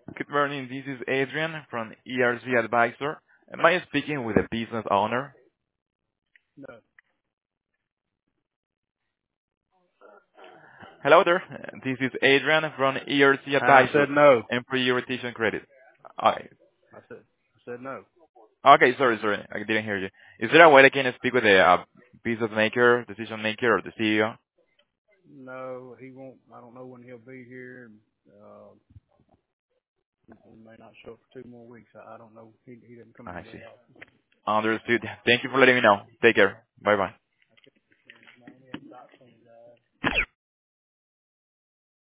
Good morning. This is Adrian from ERC Advisor. Am I speaking with a business owner? No, Hello there. This is Adrian from ERC I Advisor, said no. Employee Retention Credit. Okay. I said no. Okay, sorry. I didn't hear you. Is there a way I can speak with a business maker, decision maker, or the CEO? No, he won't. I don't know when he'll be here. And, he may not show up for 2 more weeks. I don't know. He didn't come I into see. the office. Understood. Thank you for letting me know. Take care. Bye-bye.